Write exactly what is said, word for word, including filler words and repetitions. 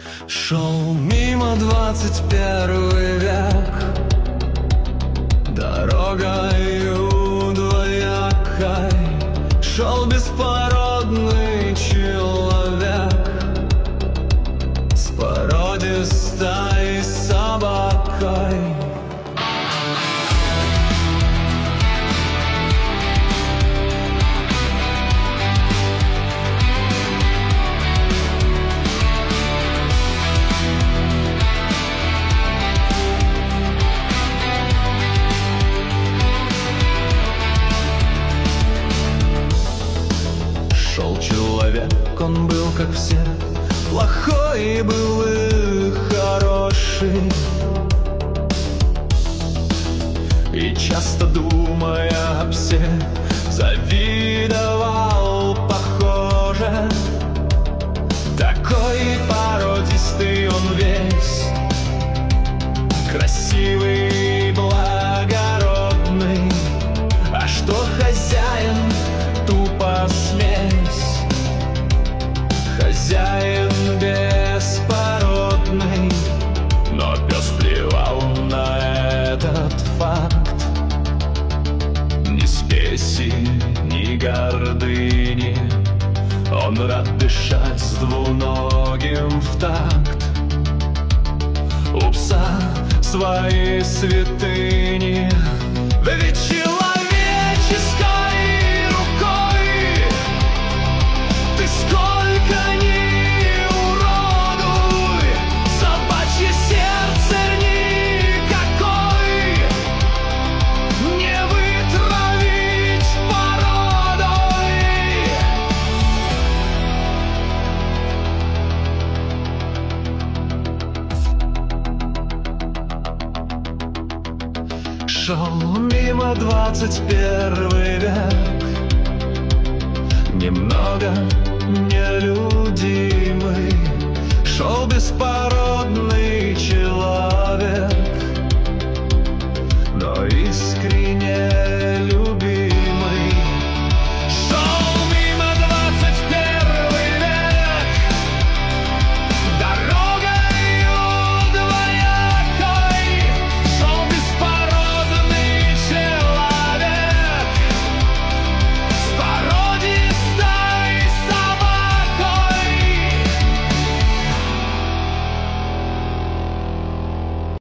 Шел мимо двадцать первый век, дорогою двоякой. Шел беспородный человек с породистой собакой. Шел человек, он был как все, плохой был и хороший. И часто, думая об всех, завидовал, похоже. Такой породистый он весь, красивый, благородный. А что хозяин, тупо смесь, хозяин беспородный. Но пес плевал на этот факт, ни спеси, ни гордыни. Он рад дышать с двуногим в такт. У пса свои святыни, ведь человеческой рукой ты сколько ни уродуй, собачье сердце никакой не вытравить породой. Шел мимо двадцать первый век, немного нелюдимый. Шел без пар